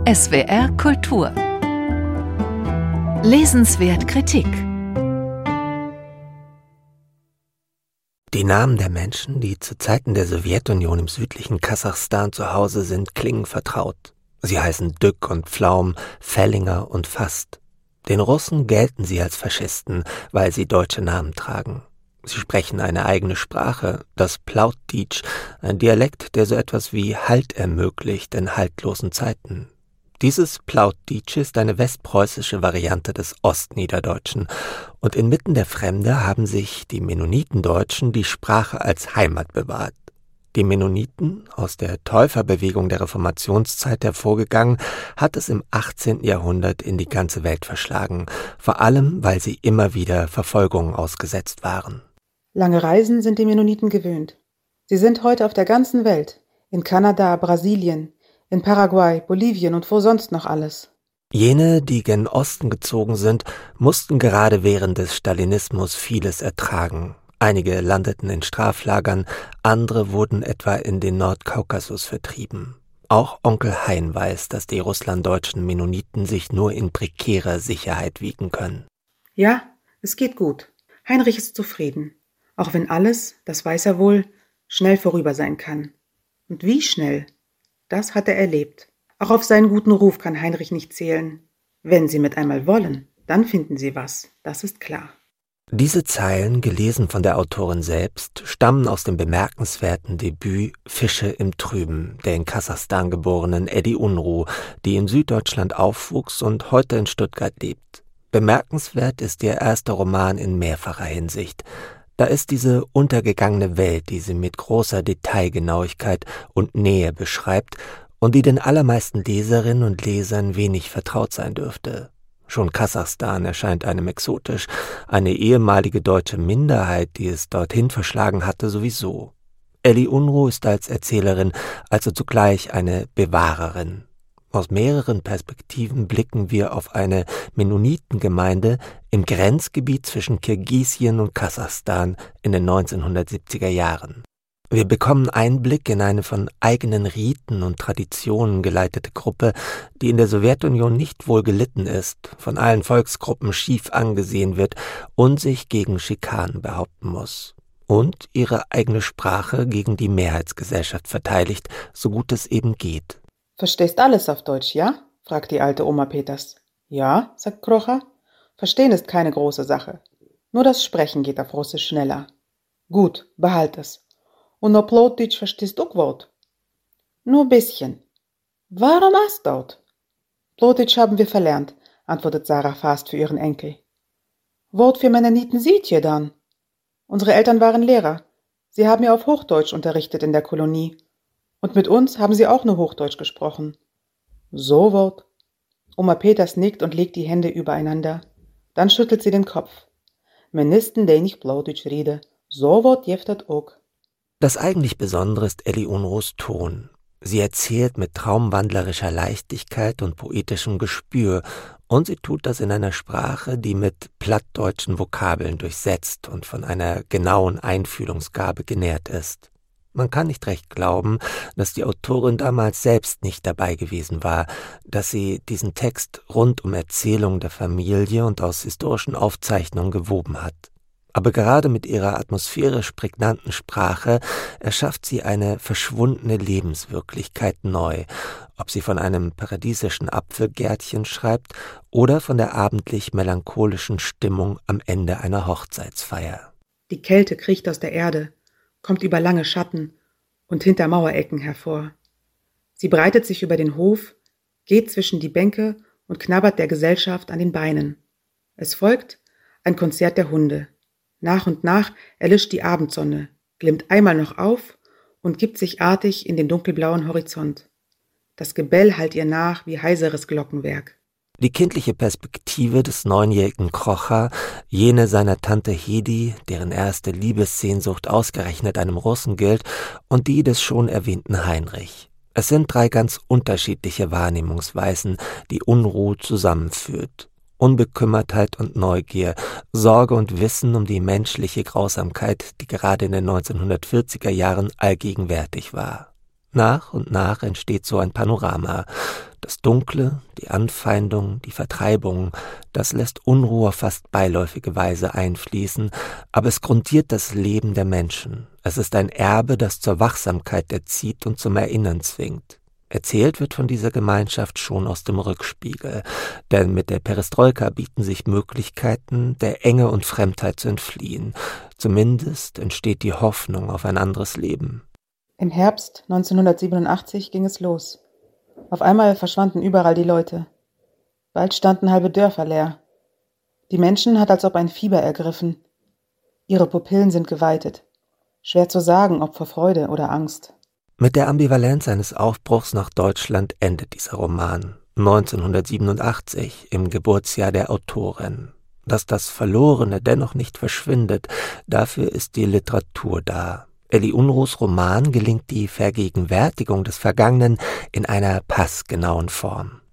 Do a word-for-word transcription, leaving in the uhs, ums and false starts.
S W R Kultur. Lesenswert Kritik. Die Namen der Menschen, die zu Zeiten der Sowjetunion im südlichen Kasachstan zu Hause sind, klingen vertraut. Sie heißen Dück und Pflaum, Fellinger und Fast. Den Russen gelten sie als Faschisten, weil sie deutsche Namen tragen. Sie sprechen eine eigene Sprache, das Plautdeutsch, ein Dialekt, der so etwas wie Halt ermöglicht in haltlosen Zeiten. Dieses Plautdeutsch ist eine westpreußische Variante des Ostniederdeutschen und inmitten der Fremde haben sich die Mennonitendeutschen die Sprache als Heimat bewahrt. Die Mennoniten, aus der Täuferbewegung der Reformationszeit hervorgegangen, hat es im achtzehnten Jahrhundert in die ganze Welt verschlagen, vor allem, weil sie immer wieder Verfolgungen ausgesetzt waren. Lange Reisen sind die Mennoniten gewöhnt. Sie sind heute auf der ganzen Welt, in Kanada, Brasilien, in Paraguay, Bolivien und wo sonst noch alles. Jene, die gen Osten gezogen sind, mussten gerade während des Stalinismus vieles ertragen. Einige landeten in Straflagern, andere wurden etwa in den Nordkaukasus vertrieben. Auch Onkel Hein weiß, dass die russlanddeutschen Mennoniten sich nur in prekärer Sicherheit wiegen können. Ja, es geht gut. Heinrich ist zufrieden. Auch wenn alles, das weiß er wohl, schnell vorüber sein kann. Und wie schnell? Das hat er erlebt. Auch auf seinen guten Ruf kann Heinrich nicht zählen. Wenn Sie mit einmal wollen, dann finden Sie was, das ist klar. Diese Zeilen, gelesen von der Autorin selbst, stammen aus dem bemerkenswerten Debüt »Fische im Trüben« der in Kasachstan geborenen Eddie Unruh, die in Süddeutschland aufwuchs und heute in Stuttgart lebt. Bemerkenswert ist ihr erster Roman in mehrfacher Hinsicht. Da ist diese untergegangene Welt, die sie mit großer Detailgenauigkeit und Nähe beschreibt und die den allermeisten Leserinnen und Lesern wenig vertraut sein dürfte. Schon Kasachstan erscheint einem exotisch, eine ehemalige deutsche Minderheit, die es dorthin verschlagen hatte, sowieso. Eddie Unruh ist als Erzählerin also zugleich eine Bewahrerin. Aus mehreren Perspektiven blicken wir auf eine Mennonitengemeinde im Grenzgebiet zwischen Kirgisien und Kasachstan in den neunzehnhundertsiebziger Jahren. Wir bekommen Einblick in eine von eigenen Riten und Traditionen geleitete Gruppe, die in der Sowjetunion nicht wohl gelitten ist, von allen Volksgruppen schief angesehen wird und sich gegen Schikanen behaupten muss. Und ihre eigene Sprache gegen die Mehrheitsgesellschaft verteidigt, so gut es eben geht. Verstehst alles auf Deutsch, ja? Fragt die alte Oma Peters. Ja, sagt Krocha. Verstehen ist keine große Sache. Nur das Sprechen geht auf Russisch schneller. Gut, behalt es. Und nur Plautdeutsch verstehst du Wort? Nur ein bisschen. Warum hast dort? Plautdeutsch haben wir verlernt, antwortet Sarah Fast für ihren Enkel. Wort für Mennoniten seht ihr dann? Unsere Eltern waren Lehrer. Sie haben ja auf Hochdeutsch unterrichtet in der Kolonie. Und mit uns haben sie auch nur Hochdeutsch gesprochen. So Wort. Oma Peters nickt und legt die Hände übereinander. Dann schüttelt sie den Kopf. Menisten, der nicht Plautdeutsch rede, so Wort jeftet auch. Das eigentlich Besondere ist Eddie Unruhs Ton. Sie erzählt mit traumwandlerischer Leichtigkeit und poetischem Gespür und sie tut das in einer Sprache, die mit plattdeutschen Vokabeln durchsetzt und von einer genauen Einfühlungsgabe genährt ist. Man kann nicht recht glauben, dass die Autorin damals selbst nicht dabei gewesen war, dass sie diesen Text rund um Erzählungen der Familie und aus historischen Aufzeichnungen gewoben hat. Aber gerade mit ihrer atmosphärisch prägnanten Sprache erschafft sie eine verschwundene Lebenswirklichkeit neu, ob sie von einem paradiesischen Apfelgärtchen schreibt oder von der abendlich melancholischen Stimmung am Ende einer Hochzeitsfeier. Die Kälte kriecht aus der Erde, kommt über lange Schatten und hinter Mauerecken hervor. Sie breitet sich über den Hof, geht zwischen die Bänke und knabbert der Gesellschaft an den Beinen. Es folgt ein Konzert der Hunde. Nach und nach erlischt die Abendsonne, glimmt einmal noch auf und gibt sich artig in den dunkelblauen Horizont. Das Gebell hallt ihr nach wie heiseres Glockenwerk. Die kindliche Perspektive des neunjährigen Krocha, jene seiner Tante Hedi, deren erste Liebessehnsucht ausgerechnet einem Russen gilt, und die des schon erwähnten Heinrich. Es sind drei ganz unterschiedliche Wahrnehmungsweisen, die Unruh zusammenführt. Unbekümmertheit und Neugier, Sorge und Wissen um die menschliche Grausamkeit, die gerade in den neunzehnhundertvierziger Jahren allgegenwärtig war. Nach und nach entsteht so ein Panorama. Das Dunkle, die Anfeindung, die Vertreibung, das lässt Unruhe auf fast beiläufige Weise einfließen, aber es grundiert das Leben der Menschen. Es ist ein Erbe, das zur Wachsamkeit erzieht und zum Erinnern zwingt. Erzählt wird von dieser Gemeinschaft schon aus dem Rückspiegel, denn mit der Perestroika bieten sich Möglichkeiten, der Enge und Fremdheit zu entfliehen. Zumindest entsteht die Hoffnung auf ein anderes Leben. Im Herbst neunzehnhundertsiebenundachtzig ging es los. Auf einmal verschwanden überall die Leute. Bald standen halbe Dörfer leer. Die Menschen hat als ob ein Fieber ergriffen. Ihre Pupillen sind geweitet. Schwer zu sagen, ob vor Freude oder Angst. Mit der Ambivalenz eines Aufbruchs nach Deutschland endet dieser Roman. neunzehnhundertsiebenundachtzig, im Geburtsjahr der Autorin. Dass das Verlorene dennoch nicht verschwindet, dafür ist die Literatur da. Elli Unruhs Roman gelingt die Vergegenwärtigung des Vergangenen in einer passgenauen Form.